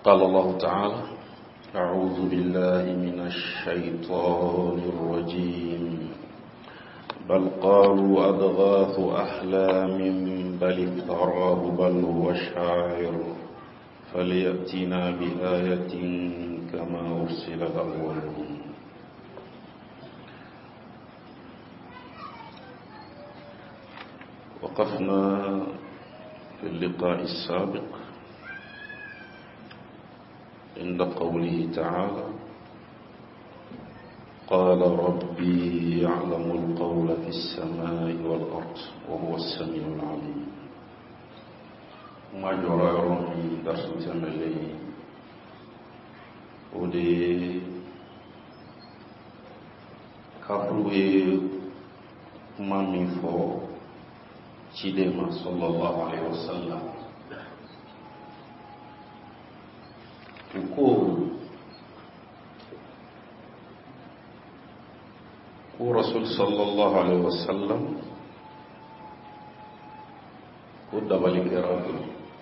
قال الله تعالى: أعوذ بالله من الشيطان الرجيم بل قالوا أضغاث أحلام بل افتراه بل هو شاعر فليأتنا بآية كما أرسل الأولون. وقفنا في اللقاء السابق عند قوله تعالى: قال ربي يعلم القول في السماء والأرض وهو السميع العليم. ما جرى يروني درس تملي ودي كفروه ما من فوق Chidema sallallahu alaihi wasallam ko Rasul sallallahu alaihi wasallam ko dabali keratu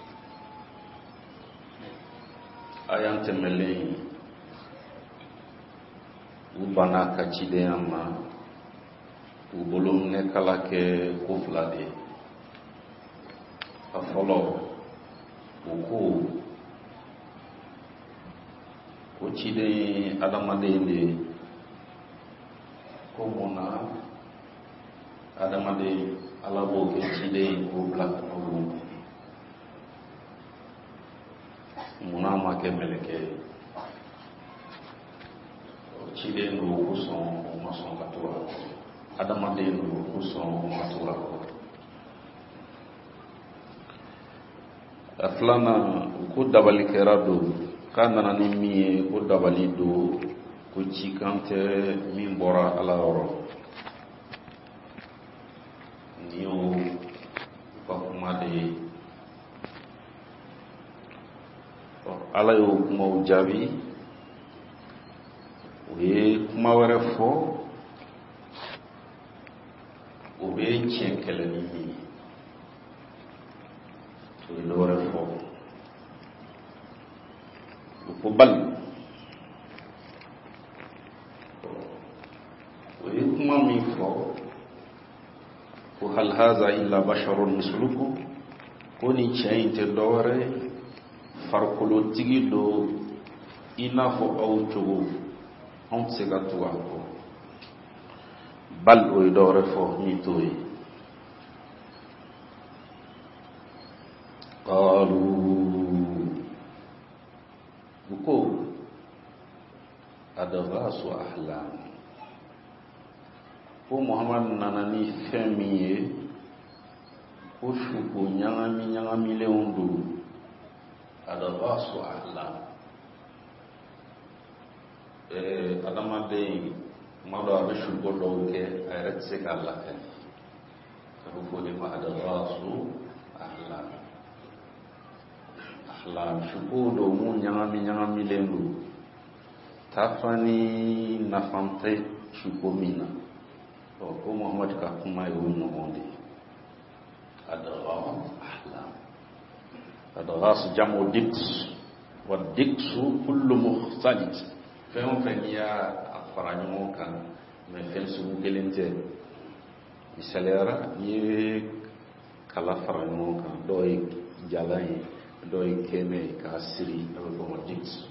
ayan temele ubana ka chidema ubulum ne kala ke kuflade afolo ko chide adamade ko mona adamade alabo ke chide ko black no mona ma ke meleke chide no ko son o ma son katura adamade no ko son o matura aflana ko dabali kerado kana ni mi ko dabali do ko cikante min bora ala oro niyo pa kuma de ala yo kuma jabi we kuma wara fo o be chenkele ni lore fo ko bal we kuma mi fo ko hal hadha illa basharun mislukum ko ni chainte lore farkulo tigi do ina fo auto on se gatwa ko bal o lore fo mi toy قالوا بكو أضغاث أحلام ko Muhammad nanani femiye ko shuko nyangami leundu adaghasu ahlam adamade mado abe shuko doke ayat se kala kan ko de ma adaghasu ahlam ahlam shuko do mu nyangami leundu tafani nafante shuko mina ko Muhammad ka kuma yo no monde adghas jamu diks wa diksu kullu mukhtalit fam faniya afaranyo kan me felsu gelente misalera ye kala faranyo kan doy jalay doy keme ka siri ko diks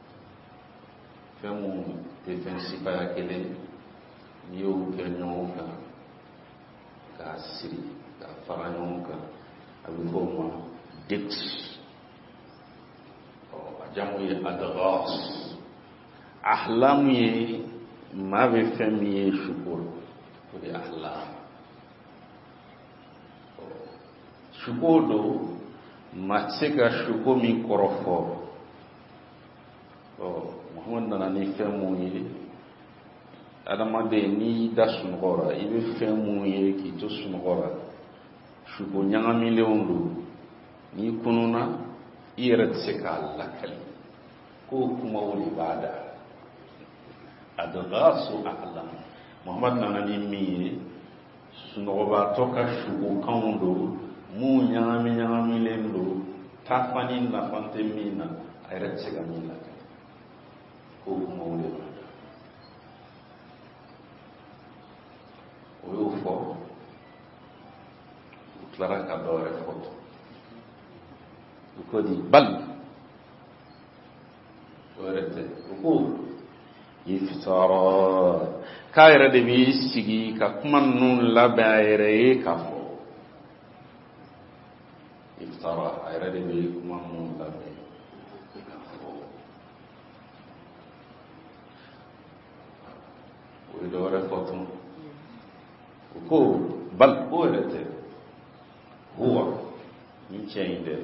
fam defensi pa kele yo kenyonka ka siri ka faranyonka abifoma dix jamu ye adghas ahlam ye ma be fami ye shukul ko de ahlam shukodo matseka shukomi korofo Muhammad nani femu ye adamade ni da sunogora ibe femu ye ki to sunogora shuko nyangami leondo ni kununa irat seka lakali ko kuma woni bada adghasu a'lam Muhammad nanani mi sunogoba toka shuko kawndo mu nyangami lendo tafani na fantemina ayret sega min la ko kuma wole o yo fo clara ka dore foto ko di bal orete ko iftara kayra de bi sigi ka kuma nun la bayre ka fo iftara ayra de bi kuma nun la bayre ka fo o dore foto ko bal orete huwa min chainde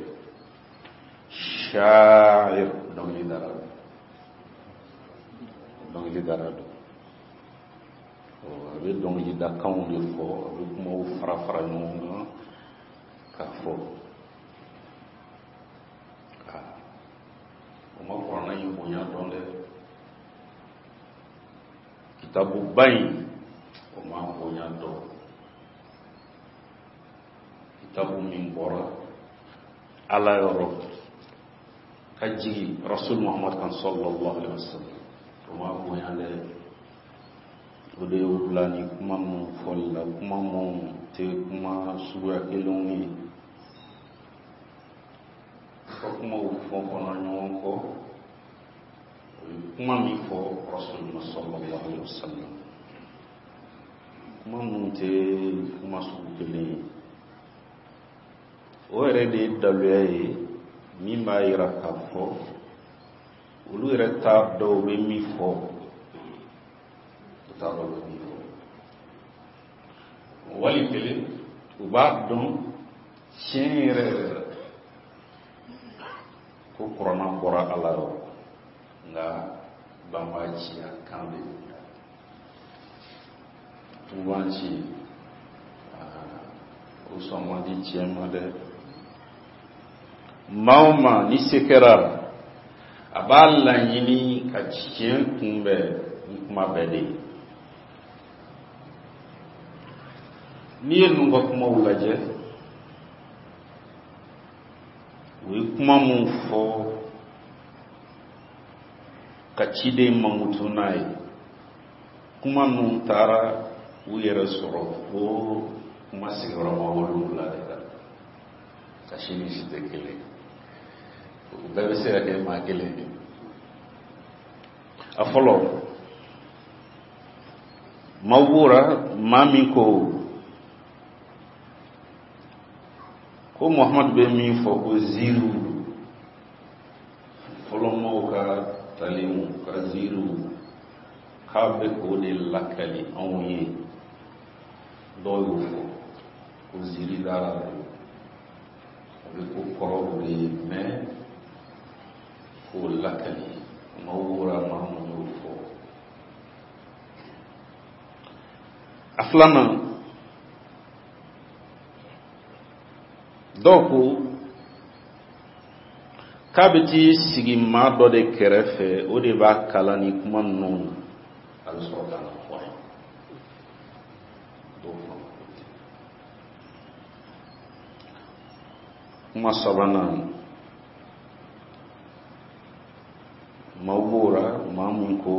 sha'ir dong li darado o abe dong yi da kan de fo abe kuma fara non ka fo o ma ko na yi bonya donde kitabu bay o ma bonya do kitabu min bora ala yoro kaji rasul muhammad kan sallallahu alaihi wasallam kuma ko yande o de ulani kuma mo folla kuma mo te kuma suya keloni ko kuma o fo kono nyon ko kuma mi fo rasul sallallahu alaihi wasallam kuma mo te kuma su keloni o ere de dalwe mi ma ira ka fo ulu ere ta do be mi fo ta do be mi fo wali pele u ba don chenere ko corona bora ala nga bamba ci akambe tuwanci o somma di chema de mauma ni sekerar aballa yini ka cikin kumbe kuma bede ni enu ba kuma wulaje wi kuma mun fo ka cide mamutu nai kuma nun tara wuyere soro fo kuma sigara ma wolu la de ka shini site kele bebe sera ke ma kele afolo mawura mami ko Muhammad be mi fo ko ziru folo mo ka talimu ka ziru ka be ko de lakali onye do yo ko ziri dara ko koro de me ko lakali mawura mamu fo aflama doko kabiti sigi ma do de kerefe o de ba kala ni kuma non al sokana ko doko kuma sabana mawura mamun ko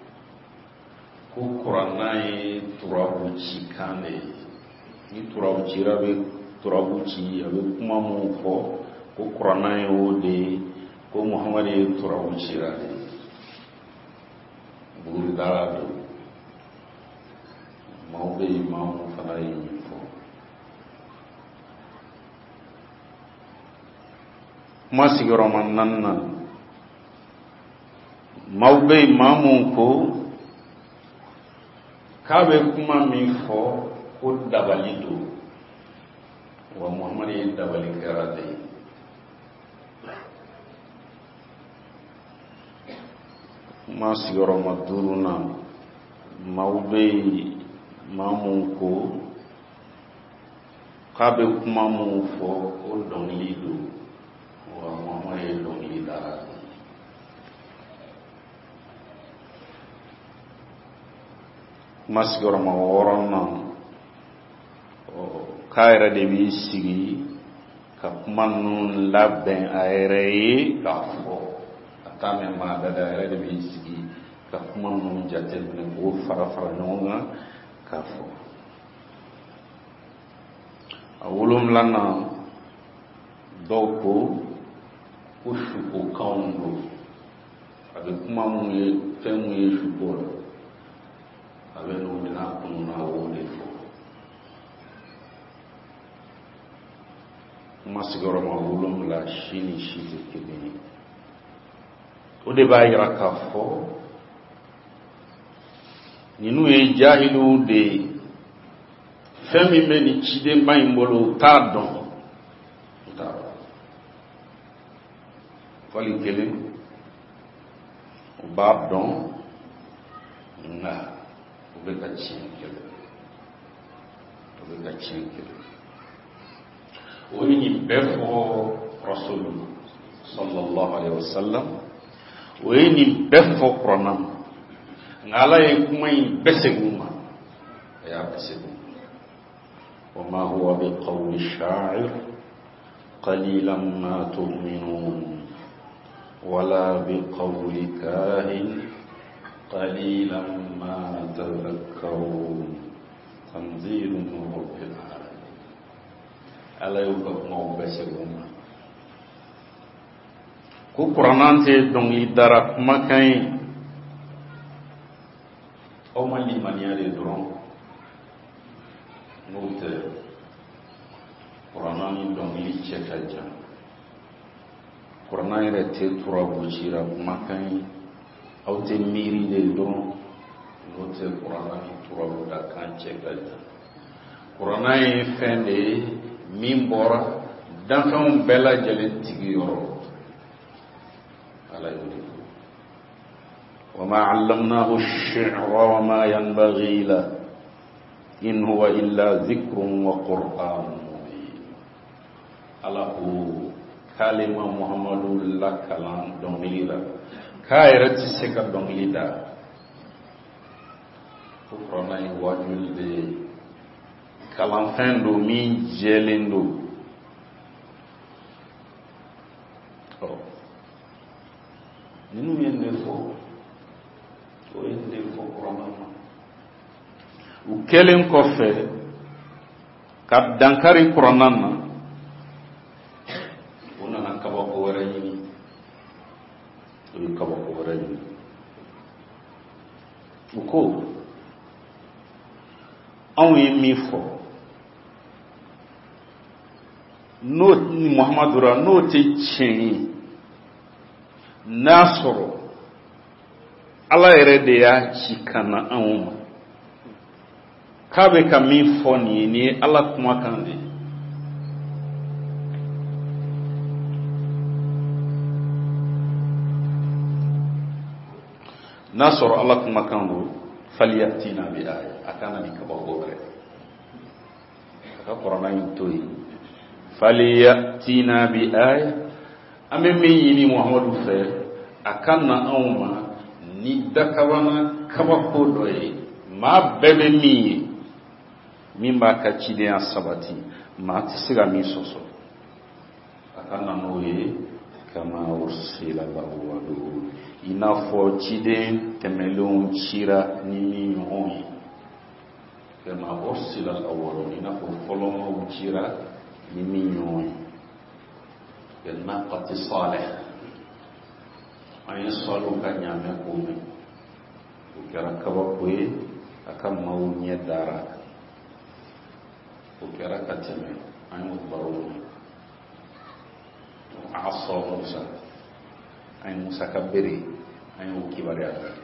Quranai turabu chikane ni turabu chirabe turabu chi abe kuma mu fo ko Quranai ode ko Muhammad turabu chirade buri darado mawbe mamu fanai fo masigoro mananna mawbe mamu ko kabe kuma mi fo ko dabalido wa Muhammad dabali karate ma sigoro maduruna mawbe mamu ko kabe kuma mu fo ko donlido wa Muhammad donlidara masgoro ma woronna kaira de bi sigi ka kuma nun labben ayre ka fo tame ma da yɛrɛ de bɛ sigi ka kuma ninnu jateminɛ k'o fara fara ɲɔgɔn kan k'a fɔ. A 7nan dɔw ko sukokanw don, a bɛ kuma mun ye fɛn mun ye suko la, a bɛ n'o bɛna kunna o de fɔ. Kuma sigiyɔrɔma 7 si ni si tɛ kelen ye. O de b'a yira k'a fɔ ninnu ye jahiliw de ye. Fɛn min bɛ nin cidenba in bolo u t'a dɔn, fɔli kelen u b'a dɔn nka u bɛ ka tiɲɛ kɛlɛ, o ye nin bɛɛ fɔ Rasul sallallahu alaihi wasallam, o ye nin bɛɛ fɔ Kuranɛ na, nka Ala ye kuma in bɛɛ segin ma, a y'a bɛɛ segin. وما هو بقول الشاعر قليلا ما تؤمنون ولا بقول كاهن قليلا ما تذكرون تنزيل من رب العالمين. ألا يبقى بسرهم ku Qur'an te dongli dara makai o mali maniare dron note Qur'an ni dongli chekaja Qur'an ire te turabu chira makai au te miri de dron note Qur'an ni turabu da kan chekaja Qur'an e fende mimbora dan fam bela jele tigi yoro وما علمناه الشعر وما ينبغي له إن هو إلا ذكر وقرآن مبين. الله كلمة محمد الله كلام دونيلا كايرت سكا دونيلا فقرنا يواجه دي كلام فندو مين جلندو ninu yende fo o yende fo Qur'an u kelen ko fe ka dankari Qur'an na ona na kaba ko wara yini o kaba ko wara yini u ko awi mi fo no ni Muhammadura no te chen nasoro ala yɛrɛ de y'a ci kana anw ma k'a bɛ ka min fɔ nin ye ala kumakan de n'a sɔrɔ ala kumakan don faliyatina bi aya a kana ni kabako wɛrɛ a ka Qur'an in to yen faliyatina bi aya an bɛ min ɲini Muhamadu fɛ a ka na anw ma ni dakabana kabako dɔ ye maa bɛɛ bɛ min ye min b'a ka cidenya sabati maa tɛ se ka min sɔsɔ a ka na n'o ye kama ursila al-awwalun i n'a fɔ ciden tɛmɛlenw cira ni min ɲɔgɔn ye kama ursila al-awwalun i n'a fɔ fɔlɔmaw cira ni min ɲɔgɔn ye بالناقة صالح أي صالو كان يعمل قومي وكرا كبابوي أكم مونية دارا وكرا كتمي أي مضبروني وعصى موسى أي موسى كبري أي وكبري أبري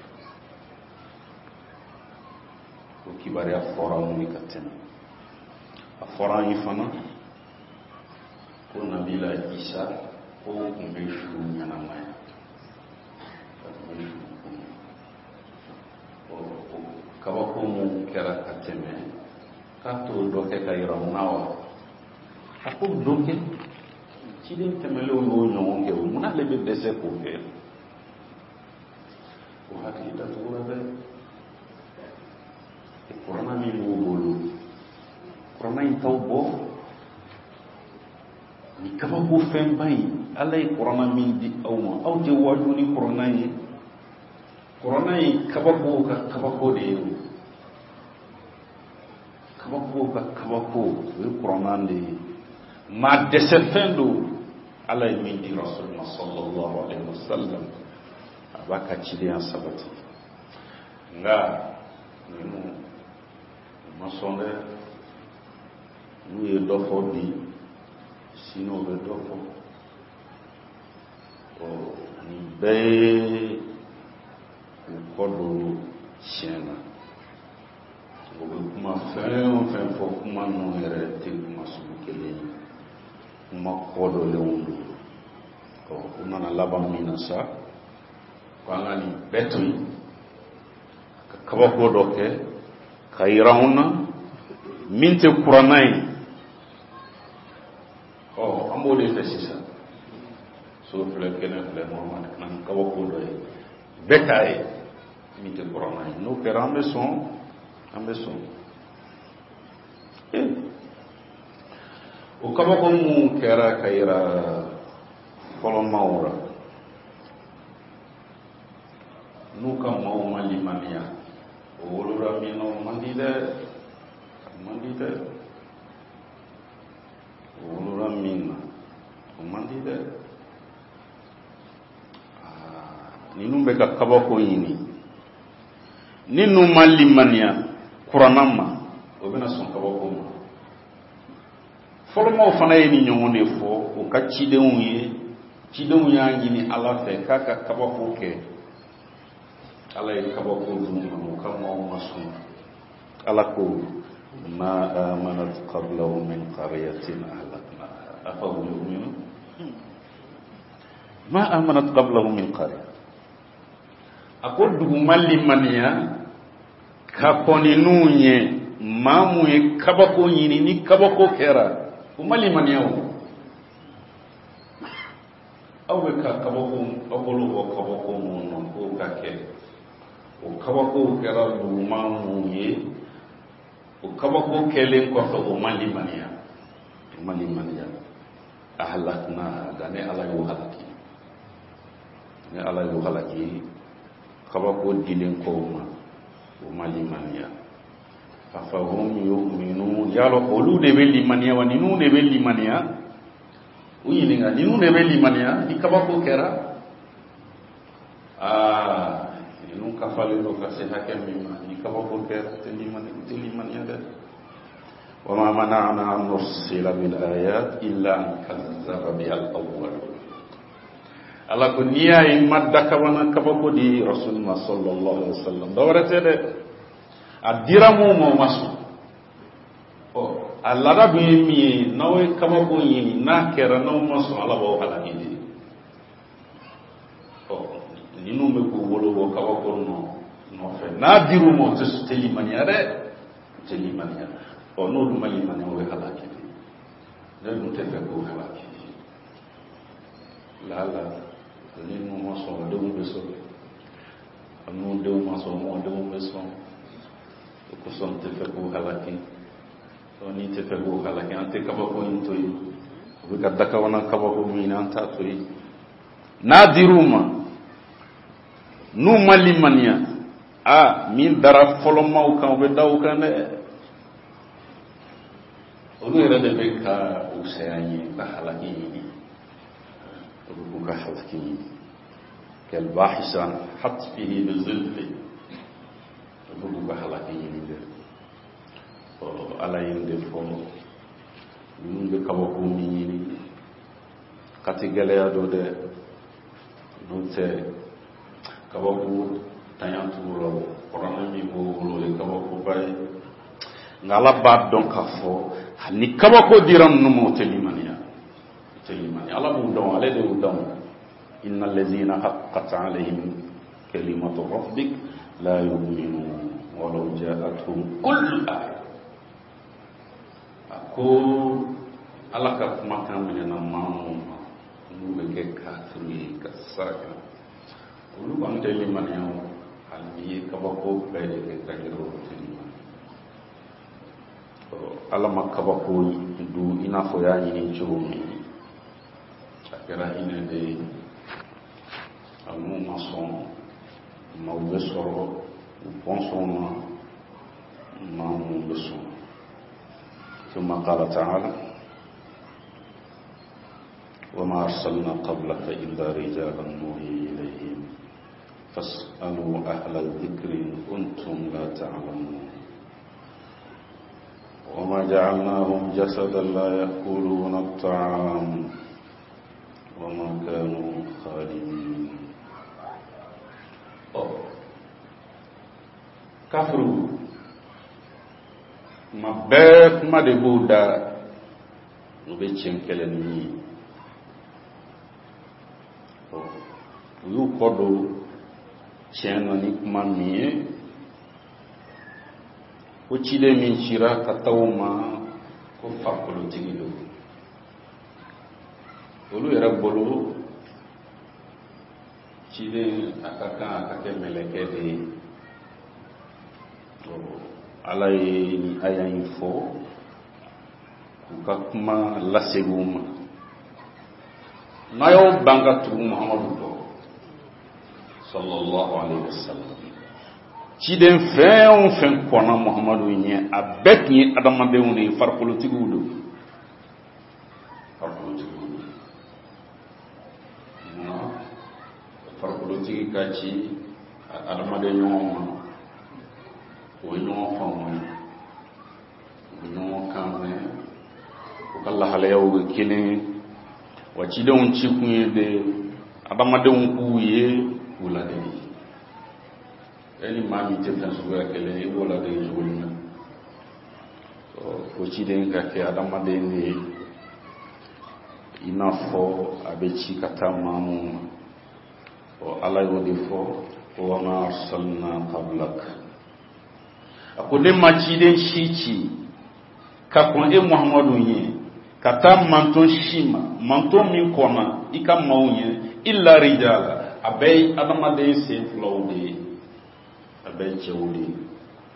وكبري أفوراني كتمي أفوراني فنا ko Nabila Isa ko kun bɛ su ɲanamaya kabako mun kɛra ka tɛmɛ k'a to dɔ kɛ ka yira mun na wa a ko dɔ kɛ ciden tɛmɛlenw y'o ɲɔgɔn kɛ o mun ale bɛ dɛsɛ k'o kɛ o hakili datugura dɛ Qur'an min b'o bolo Qur'an in t'aw bɔ ni kabako fɛnba in ala ye kuranna min di aw ma aw tɛ waaju ni kuranna ye. Kuranna ye kabako ka kabako de ye. Kabako ka kabako o ye kuranna de ye. maa dɛsɛ fɛn don ala ye min di rasulullah sallallahu alaihi wasallam a b'a ka cidenya sabati. Nka ninnu ma sɔn dɛ. n'u ye dɔ fɔ bi sini o bɛ dɔ fɔ. nin bɛɛ ye u kɔ don tiɲɛ na. o bɛ kuma fɛn o fɛn fɔ kuma ninnu yɛrɛ tɛ kuma sugu kelen ye. kuma kɔ dɔlenw don. u nana laban min na sa ko an ka nin bɛɛ to yen ka kabako dɔ kɛ ka yira anw na min tɛ kuranna ye. an b'o de fɛ sisan. so filɛ kɛnɛ filɛ Muhamadu kana ni kabako dɔ ye bɛɛ t'a ye min tɛ kuranna ye. n'o kɛra an bɛ sɔn an bɛ sɔn. o kabako mun kɛra ka yira fɔlɔ maaw la n'u ka maaw ma limaniya o wolola min na o man di dɛ. man di dɛ. o wolola min na o man di dɛ. ninnu bɛ ka kabako ɲini ni n'u ma limaniya kuranna ma o bɛna sɔn kabako ma. fɔlɔmaw fana ye nin ɲɔgɔn de fɔ u ka cidenw ye. cidenw y'a ɲini ala fɛ k'a ka kabako kɛ. ala ye kabako d'u ma u ka maaw ma sɔn. ala ko ma amanat qablahum min qaryatin ahlaknaha afahum yu'minun. ma amanat qablahum min qarya. a ko dugu ma limaniya ka kɔni n'u ye maa mun ye kabako ɲini ni kabako kɛra u ma limaniya o. aw bɛ ka kabako aw bolo bɔ kabako mun na k'o ka kɛ. o kabako kɛra duguma mun ye o kabako kɛlen kɔfɛ o ma limaniya. o ma limaniya. ahlakna nka ne ala y'o halaki. ne ala y'o halaki kabako dilen kɔ o ma o ma limaniya. afahum yu'minun. yala olu de bɛ limaniya wa ninnu de bɛ limaniya. u ɲininka ninnu de bɛ limaniya ni kabako kɛra. ninnu kafalen don ka se hakɛ min ma ni kabako kɛra tɛ limaniya dɛ. wa ma mana'ana an nursila bil ayat illa an kazzaba biha al-awwalun. ala ko n'i y'a ye ma dakawana kabako di rasulullah sallallahu alaihi wasallam dɔwɛrɛ tɛ dɛ. a dira mun ma o ma sɔn. a laada dun ye min ye n'aw ye kabako ɲini n'a kɛra n'aw ma sɔn ala b'aw halaki de. ninnu bɛ k'u bolo bɔ kabako nɔfɛ n'a dir'u ma o tɛ limaniya dɛ. o tɛ limaniya. n'olu ma limaniya o ye halaki de. ne dun tɛ fɛ k'o halaki. laala ni ninnu ma sɔn denw bɛ sɔn. n'u denw ma sɔn mɔdenw bɛ sɔn. o kosɔn n tɛ fɛ k'o halaki. n'i tɛ fɛ k'o halaki an tɛ kabako in to yen. u bɛ ka dakawana kabako min an t'a to yen. n'a dir'u ma n'u ma limaniya min dara fɔlɔmaw kan u bɛ da u kan dɛ. olu yɛrɛ de bɛ ka u saya ɲini ka halaki ɲini. olu b'u ka halaki ɲini. kalbahis an hatfihi bizilfi. olu b'u ka halaki ɲini dɛ. ala ye nin de fɔ ninnu bɛ kabako min ɲini kati gɛlɛya dɔ dɛ. n'o tɛ kabako tanya t'u la kuranna min b'o bolo o ye kabakoba ye. nka ala b'a dɔn k'a fɔ ni kabako dira ninnu ma o tɛ limaniya. o tɛ limaniya. ala b'u dɔn ale de y'u dɔn. inna allazina haqqat alayhim kalimatu rabbik la yu'minun walaw ja'atuhum kullu aya. ko ala ka kumakan minɛna maa minnu ma n'u bɛ kɛ kafiri ye ka saraka olu kɔni tɛ limaniya o. hali n'i ye kabako bɛɛ de kɛ ka yɛrɛ o tɛ limaniya. ala ma kabako du i n'a fɔ y'a ɲini cogo min a kɛra hinɛ de ye a n'u ma sɔn maaw bɛ sɔrɔ u bɔnsɔn na maa minnu bɛ sɔn ثم قال تعالى وما أرسلنا قبلك إلا رجالا نوحي إليهم فاسألوا أهل الذكر إن كنتم لا تعلمون وما جعلناهم جسدا لا يأكلون الطعام وما كانوا خالدين كفروا ما بيت ما دبودا نبيتشن كلامي ويقولوا شأنه نكما مية وشيء من شراء كتاوما كفاكلو تيجيلو ولو يربولو شيء أكاكا ملكة ala ye ni aya in fɔ k'u ka kuma lasegu ma n'a y'o ban ka tugu Muhamadu kɔ sallallahu alaihi wasallam ciden fɛn o fɛn kɔnna Muhamadu ɲɛ a bɛɛ tun ye adamadenw de ye farikolotigiw don farikolotigi ka ci adamaden ɲɔgɔn ma o ye ɲɔgɔn faamu u bɛ ɲɔgɔn kan mɛn u ka lahalayaw bɛ kelen wa cidenw ci kun ye de adamadenw k'u ye k'u ladege ni maa min tɛ fɛn suguya kelen i b'o ladege cogo min na o ciden ka kɛ adamaden de ye i n'a fɔ a bɛ ci ka taa maa mun ma ala y'o de fɔ wa ma arsalna qablak a ko ne ma ciden si ci ka kɔn e Muhamadu ye ka taa manton si ma manton min kɔnna i ka maaw ye illa rijala a bɛɛ ye adamaden sen filaw de ye a bɛɛ ye cɛw de ye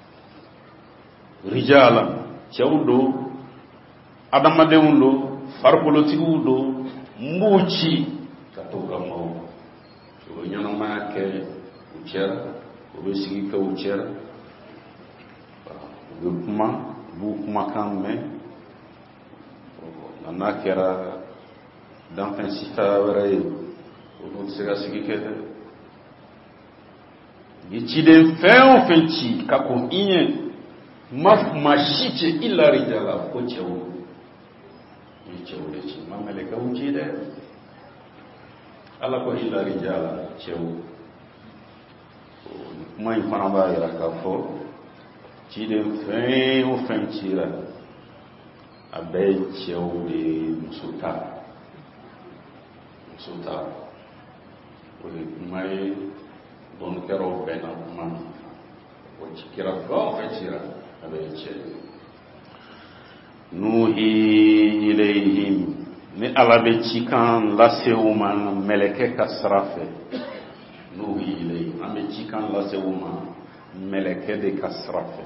rijala cɛw don adamadenw don farikolotigiw don n b'u ci ka to ka maaw o bɛ ɲɛnamaya kɛ u cɛla o bɛ sigi kɛ u cɛla u bɛ kuma u b'u kumakan mɛn nka n'a kɛra danfɛn sita wɛrɛ ye olu tɛ se ka sigi kɛ dɛ i ciden fɛn o fɛn ci ka kɔn i ɲɛ ma si cɛ i larija la ko cɛw i ye cɛw de ci ma mɛlɛkɛw ci dɛ ala ko i larija la cɛw kuma in fana b'a yira k'a fɔ ciden fɛn o fɛn cira a bɛɛ ye cɛw de muso ta o de kuma ye dɔnnikɛlaw bɛɛ na kuma o ci kira fɛn o fɛn cira a bɛɛ ye cɛ nuhi ilayhim ni ala bɛ cikan lase u ma mɛlɛkɛ ka sira fɛ nuhi ilayhim an bɛ cikan lase u ma mɛlɛkɛ de ka sira fɛ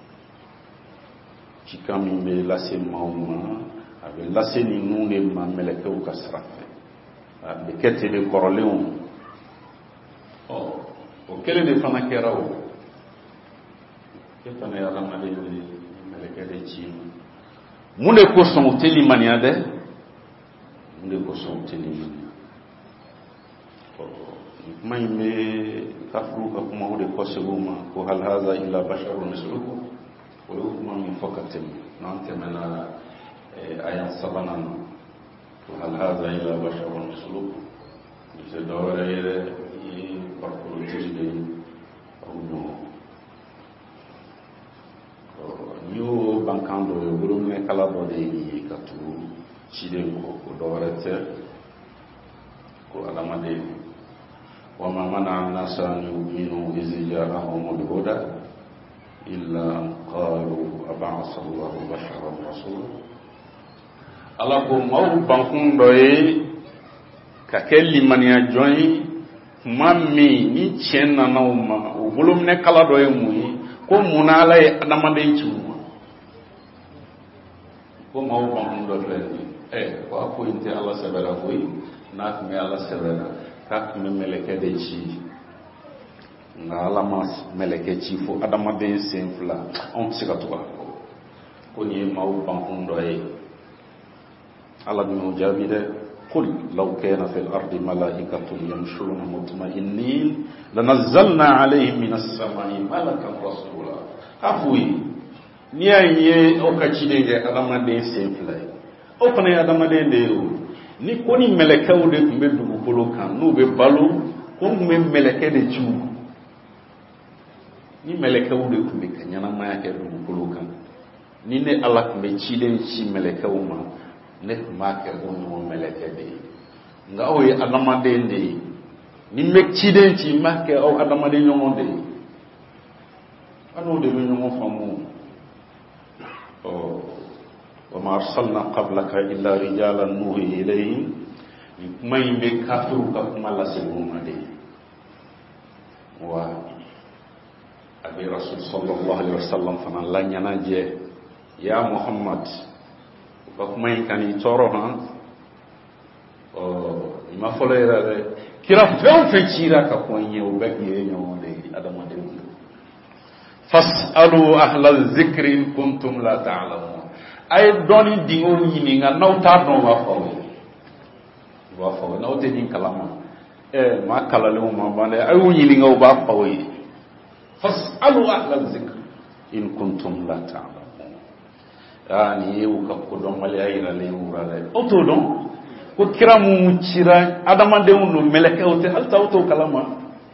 cikan min bɛ lase maaw ma a bɛ lase ninnu de ma mɛlɛkɛw ka sira fɛ a bɛ kɛ ten de kɔrɔlenw o kelen de fana kɛra o e fana ye adamaden de mɛlɛkɛ de ci ma mun de kosɔn u tɛ limaniya dɛ mun de kosɔn u tɛ limaniya kuma in bɛ kafiriw ka kumaw de kɔseg'u ma ko hal haza illa basharun mislukum o ye kuma min fɔ ka tɛmɛ n'an tɛmɛna aya 3 na ko hal haza illa basharun mislukum o tɛ dɔwɛrɛ ye dɛ i ye farikoloji de ye aw ɲɔgɔn n'i y'o bankan dɔ ye bolominɛkala dɔ de ye ka tugu ciden kɔ o dɔwɛrɛ tɛ ko adamaden وما منع الناس أن يؤمنوا إذ جاءهم الهدى إلا أن قالوا أبعث الله بشرا رسولا ala ko maaw bankun dɔ ye ka kɛ limaniya jɔn ye kuma min ni tiɲɛ nana o ma o bolominɛ kala dɔ ye mun ye ko mun na ala ye adamaden ci u ma ko maaw bankun dɔ filɛ nin ko a ko in tɛ ala sɛbɛra koyi n'a tun bɛ ala sɛbɛnna k'a tun bɛ mɛlɛkɛ de ci nka ala ma mɛlɛkɛ ci fo adamaden sen fila anw tɛ se ka to k'a fɔ ko nin ye maaw bankun dɔ ye ala bɛ n'o jaabi dɛ قل لو كان في الأرض ملائكة يمشون مطمئنين لنزلنا عليهم من السماء ملكا رسولا أفوي نيا أو كتشيدي أدمادين سيفلاي أو كنا أدمادين ديو ni koni melekaw de tun bɛ dugukolo kan n'u bɛ balo ko tun bɛ melekɛ de ciw ni melekaw de tun bɛ ka ɲɛnamaya kɛ dugukolo kan ni ne ala tun bɛ ciden ci melekaw ma ne tun b'a kɛ o ɲɔgɔn melekɛ de ye nka aw ye adamaden de ye ni n bɛ ciden ci n b'a kɛ aw adamaden ɲɔgɔn de ye an'o de bɛ ɲɔgɔn faamu وما أرسلنا قبلك إلا رجالا نوحي إليهم ما يمكن كافر كما لا سيكون عليه وأبي رسول صلى الله عليه وسلم فمن لن ينجي يا محمد كما يمكن يتورها ما فليرا كرا فهم فيتشيرا كقوانيه وبكيه يوم دي أدم دي فاسألوا أهل الذكر إن كنتم لا تعلمون ay doni dingo yini nga naw ta no wa fawe naw te din kalama ma kalale mo bande ay yini nga ba fawe fasalu ahla dhikr in kuntum la ta'lamun yani yu ka ko don mali ay la le urale auto don ko kiramu cira adama de no meleke ote alta auto kalama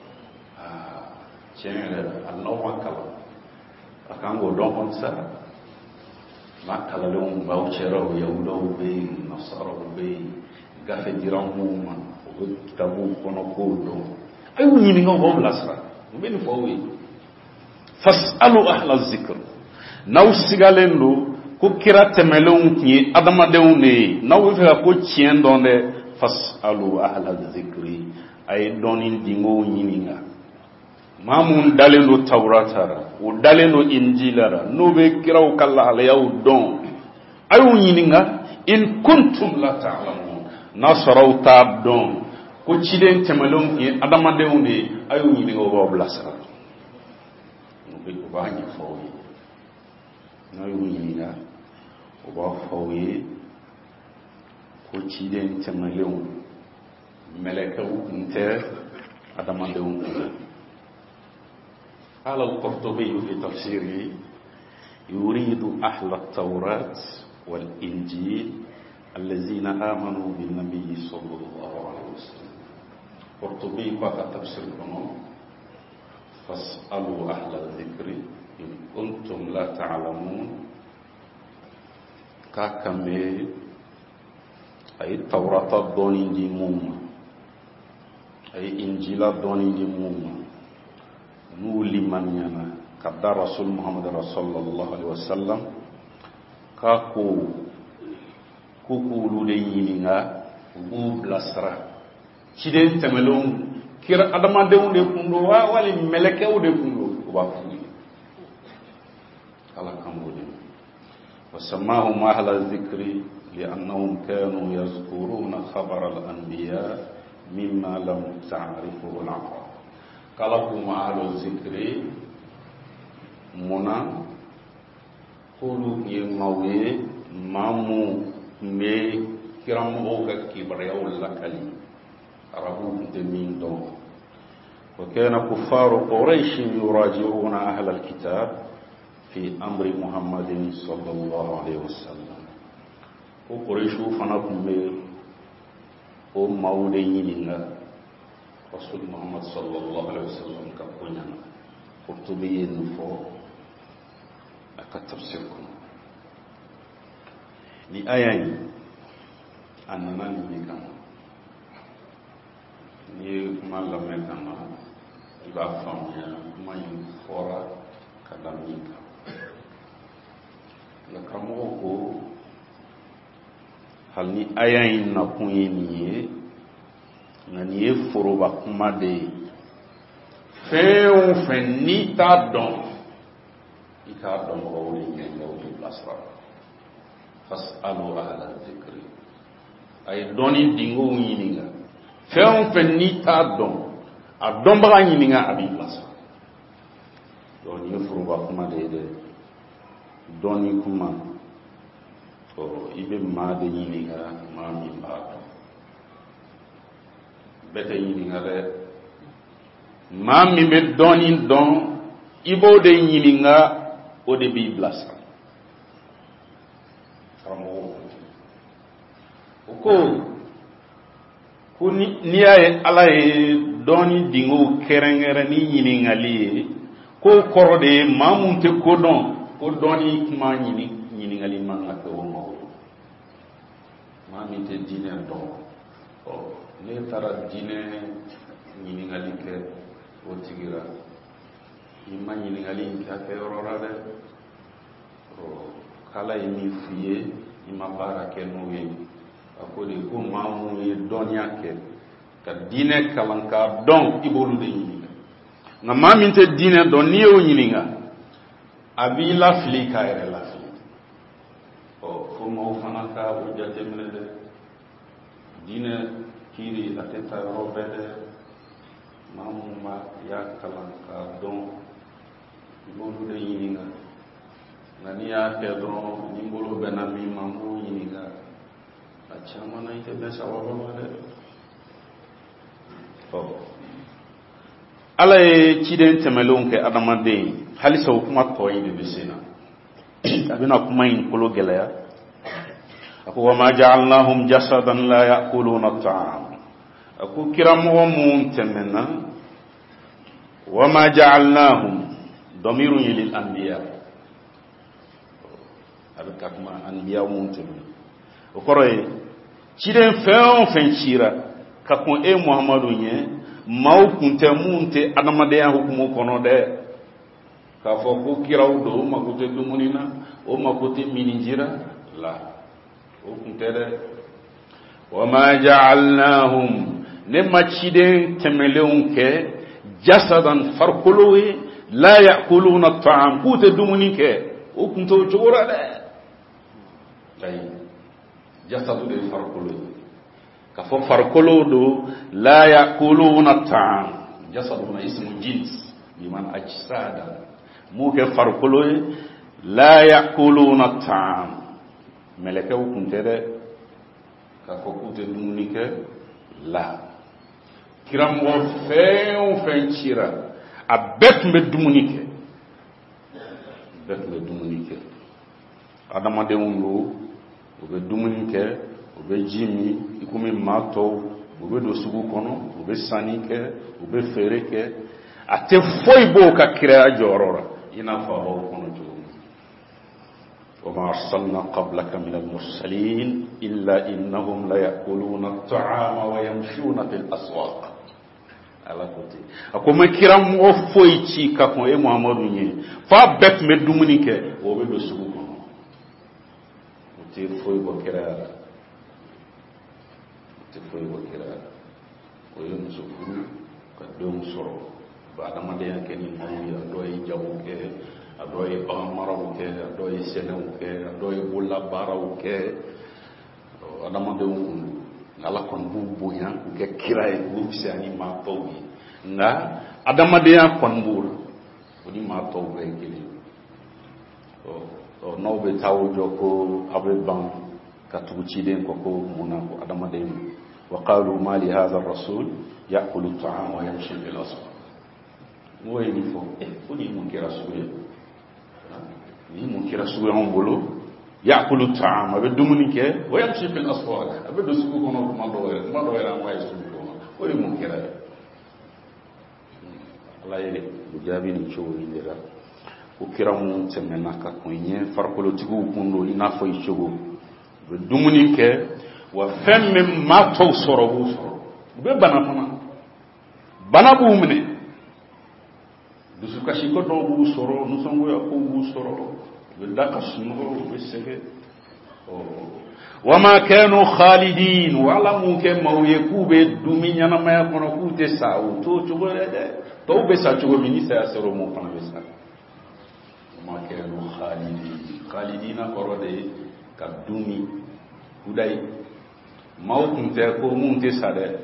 chenere anno ma kala akango don on sa ma kala lon baw cero yahudaw be nasara be gafe diramu ma o kitabu kono ko do ay woni ni ngo blasra ben fo wi fasalu ahla zikr naw sigalendo ko kira temelon ki adama dewne naw fe ko cien donde fasalu ahla zikri ay donin dingo nyininga mamun dalendo tawratara o dalendo injilara no be kiraw kala ala yaw don ayu nyininga in kuntum la ta'lamun nasaraw ta don ko ciden temalon ki adama dewne ayu nyininga o blasara no be ko bañi fawwi no ayu nyininga o ba fawwi ko ciden temalon melekaw nte adama dewne قال القرطبي في تفسيره يريد أهل التوراة والإنجيل الذين آمنوا بالنبي صلى الله عليه وسلم القرطبي بقى تفسيره فاسألوا أهل الذكر إن كنتم لا تعلمون كاكمي أي التوراة دوني دي موما أي إنجيل دوني دي موما نولي من ينا كبدا رسول محمد صلى الله عليه وسلم كاكو كوكو لولينينا وبلاسرا كيدن تملون كير ادما دون دي كوندو والي ملكو دي كوندو وافي على كامودي وسماهم اهل الذكر لانهم كانوا يذكرون خبر الانبياء مما لم تعرفه العرب kala kuma ahlu zikri muna kulu ye mawe mamu me kiram o ga kibriya wala kali arabu de min do wa kana kuffaru quraish yuraji'una ahla alkitab fi amri muhammadin sallallahu alaihi wasallam ko quraish fana kumbe o mawde yininga رسول محمد صلى الله عليه وسلم كقولنا قرطبي نفو أكتفسركم لآيين أننا نبيكم نيكما لمكنا إبا فاميا ما ينفورا كداميكا لكرموكو هل ني آيين نقويني nani e foroba kuma de feu fenni ta don ika don ko ni ngel do plasra fasalu ahla dhikri ay doni dingo yininga feon fen ni ta don a don ba yininga abi plasa doni furuba kuma de doni kuma o ibe ma de yininga ma mi ba bete yininga le ma mi be doni don ibo de yininga o de bi plasa ko ni ay ala e doni dingo kerengere ni yiningali ko korode mamunte ko doni kuma yiningali manga ko mo mamite dine do o ne tara dine yiningali ke o tigira imma yiningali ka ke orora de o kala imi fiye ima bara ke noye akode ko mamu ye donya ke ka dine kalanka don ibolu de yininga na maminte dine don ni o yininga abi la fili ka ere la fili o fo mo fana ka o jate mene de dine kiri ateta robede mamu ma ya kalanka don ibolu de yininga nani ya pedro ni mbolo benami mamu yininga achama na ite besa wabama de ala e ciden temelon ke adamade halisa kuma toyi de besena abina kuma in kolo gelaya ako wa ma ja'alnahum jasadan la ya'kuluna at'am ako kiramo mun temena wa ma ja'alnahum damirun lil anbiya abika kuma anbiya mun temena o koroye ciden fen cira ka kon e muhammadu nye maw kunte munte adamade ya hukumu kono de ka fo ko kiraw do makote dumunina o makote mininjira la o kunte de wa ma ja'alnahum ne machiden temeleun ke jasadan farquluwi la ya'kuluna at'am kute dumunike o kunto jora de tay jasadu de farquluwi ka fo farqulu do la ya'kuluna at'am jasadu na ismu jins liman ajsada muke farqulu la ya'kuluna at'am meleke kuntere ka ko kute dumunike la kiram wo fen chira a bet me dumunike adama de unlo o be dumunike o be jimi ikumi mato o be do sugu kono o be sanike o be fereke ate foibo ka kira jorora ina fa ho kono jogo وما أرسلنا قبلك من المرسلين إلا إنهم ليأكلون الطعام ويمشون في الأسواق ala kote akoma kiram o foichi ka ko e muhammadu nye fa bet me dumunike o be do sugu kono o te foi bo kira o yo musukuru ka do musoro ba dama de yanke ni mo ya do e jawuke adoy bamaraw ke adoy senew ke adoy bulla baraw ke adama de won ala kon bu yan ke kiray bu sani ma tawbi nga adama de yan kon bur oni ma tawbe kili o no be taw joko abe ban ka tuci den ko muna ko adama de wa qalu ma li hadha ar-rasul ya'kulu at-ta'ama wa yamshi bil aswaq moy ni fo oni mun kira suye ni mun kira suwe on bolo ya'kulu ta'ama be dumuni ke wa yamshi fil aswaq abe do suku kono ko mando era way suku kono o yi mun kira ala yele jabi ni chowi dira ko kira mun temena ka ko nye farkolo tigu kundo ina fo yi chogo be dumuni ke wa femme ma to soro bu soro be bana fana bana bu mune dusu kashi ko do bu soro nu songo ya ko bu soro be daka suno be sege wama kanu khalidin wala munke mawye kube duminya na maya kono kute sawu to chogorede to be sa chogo minisa ya soro mo pana be sa wama kanu khalidina korode ka dumi kudai maaw tun tɛ ko mun tɛ sa dɛ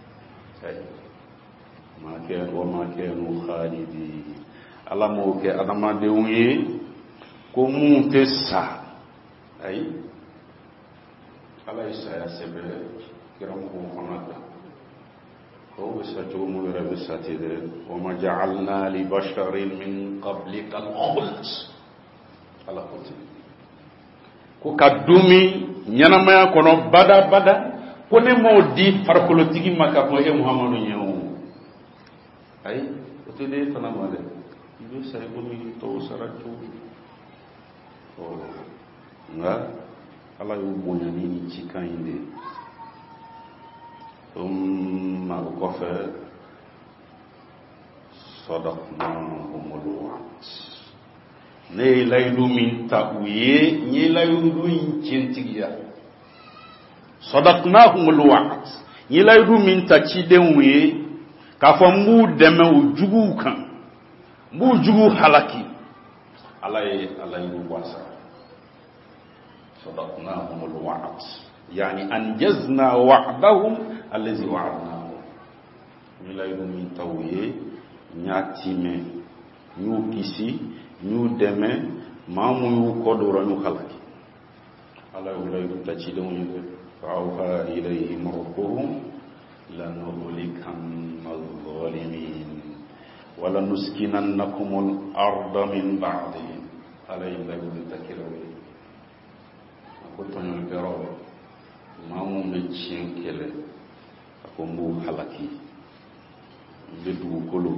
wa ma kanu khalidi ala m'o kɛ adamadenw ye ko mun tɛ sa ayi ala ye saya sɛbɛ kira mɔgɔw fana kan ko bɛ sa cogo min yɛrɛ bɛ sa ten dɛ wa ma ja'alna li basharin min qablika al-khuld ala ko ten ko ka dumi ɲanamaya kɔnɔ bada ko ne m'o di farikolotigi ma ka fɔ e Muhamadu ɲɛ o ayi o tɛ den fana ma dɛ i bɛ sa i komi tɔw sara cogo nka ala y'o bonya ni cikan in de ثم o kɔfɛ sadaqnahumul wa'd ne ye layidu min ta u ye n ye layidu in tiɲɛtigiya sadaqnahumul wa'd n ye layidu min ta cidenw ye k'a fɔ n b'u dɛmɛ u juguw kan n b'u juguw halaki ala ye a layidu bɔ a sara sadaqnahumul wa'd yani anjazna wa'dahum allazi wa'adnahu n ye layidu min ta u ye n y'a timɛ n y'u kisi n'u dɛmɛ maa mun y'u kɔdɔra n'u halaki ala y'u layidu ta cidenw ye dɛ fa'awha ilayhim rabbuhum lanuhlikanna adh-dhalimin wa lanuskinannakum al-arda min ba'dihim ala y'u layidu ta kiraw ye a ko tɔɲɔlikɛlaw maa mun bɛ tiɲɛ kɛlɛ a ko n b'u halaki n bɛ dugukolo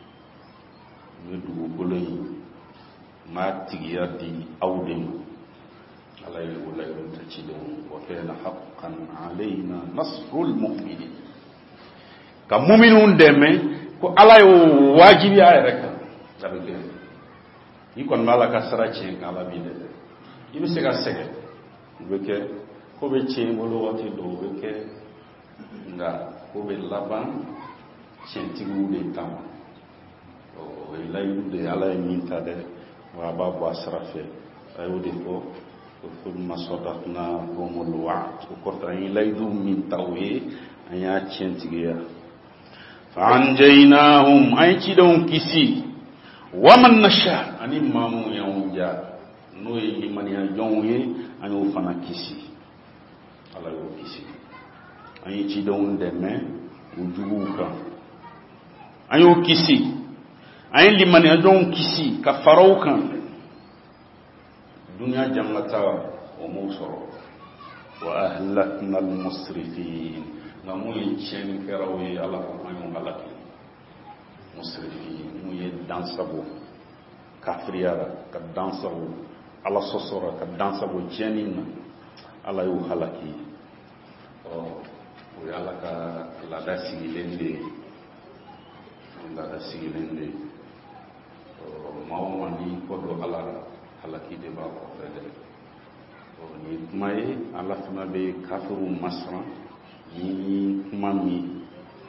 in ma tigiya di aw de ma ala ye o layidu ta cidenw wa kana haqqan alayna nasrul mu'minin ka mu'minun dɛmɛ ko ala y'o wajibi a yɛrɛ kan a bɛ kɛ i kɔni b'a la ka sara tiɲɛ kan ala b'i dɛmɛ i bɛ se ka sɛgɛn o bɛ kɛ ko bɛ tiɲɛ bolo waati dɔw o bɛ kɛ nka ko bɛ laban tiɲɛtigiw de kama o ye layidu de ala ye min ta dɛ wa b'a bɔ a sira fɛ a y'o de fɔ thumma sadaqnahumul wa'd o kɔfɛ an ye layidu min ta o ye an y'a tiɲɛtigiya fa anjaynahum an ye cidenw kisi wa man nasha ani maa mun y'anw ja n'o ye limaniya jɔnw ye an y'o fana kisi ala y'o kisi an ye cidenw dɛmɛ u juguw kan an y'o kisi an ye limaniya jɔnw kisi ka faraw kan duniya jangata o m'o sɔrɔ wa ahlakna al-musrifin nka mun ye tiɲɛnikɛlaw ye ala ko an y'o halaki musrifin mun ye dansago kafiriya la ka dansago ala sɔsɔra ka dansago tiɲɛni na ala y'o halaki o ye ala ka laada sigilen de ye laada sigilen de ye maa o maa n'i kɔ don ala la halaki de b'a kɔfɛ dɛ nin kuma ye ala fana bɛ kafiriw masiran ni kuma min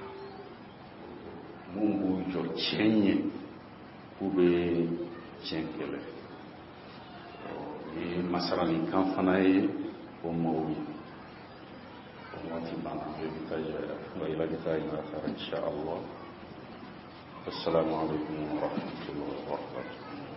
mun b'u jɔ tiɲɛ ɲɛ k'u bɛ tiɲɛ kɛlɛ ni masarali kan fana ye o maaw ye o waati banna bɛ bɛ taa yɛrɛ wa ila bɛ taa yɛrɛ fara insha Allah. Assalamu alaikum wa rahmatullahi wa barakatuh.